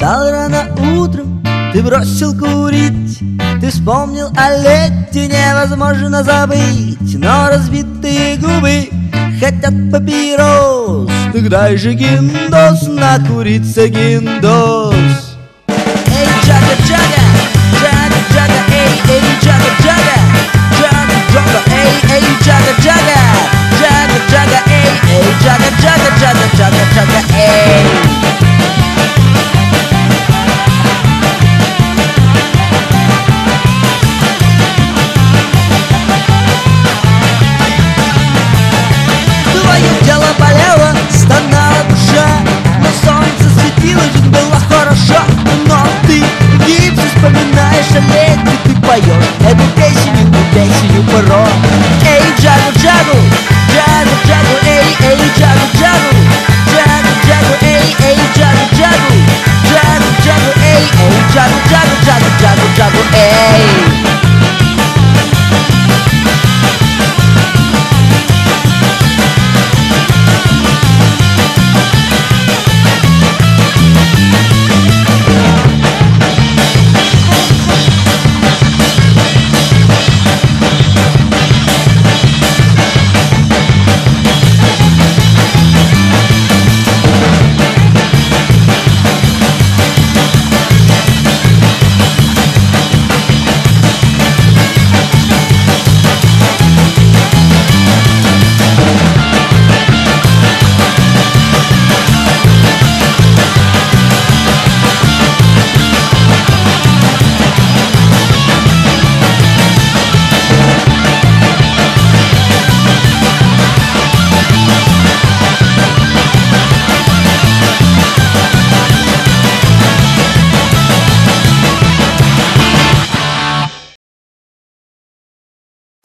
Встал рано утром, ты бросил курить, ты вспомнил о лете, невозможно забыть. Но разбитые губы хотят папирос, так дай же гиндос, накуриться гиндос. Эй, джага-джага, джага-джага, эй, джага-джага, джага-джага, эй, джага-джага, джага-джага, эй, джага-джага, джага-джага, джага.